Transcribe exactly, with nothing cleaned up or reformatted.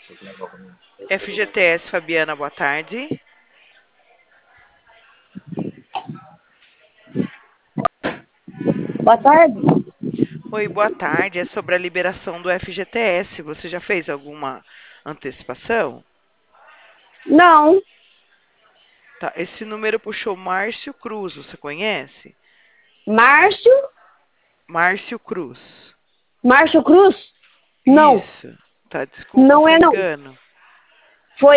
F G T S Fabiana, boa tarde. Boa tarde. Oi, boa tarde. É sobre a liberação do F G T S. Você já fez alguma antecipação? Não. Tá, esse número puxou Márcio Cruz, você conhece? Márcio? Márcio Cruz. Márcio Cruz? Não. Isso. Tá, desculpa, Não foi é não. engano.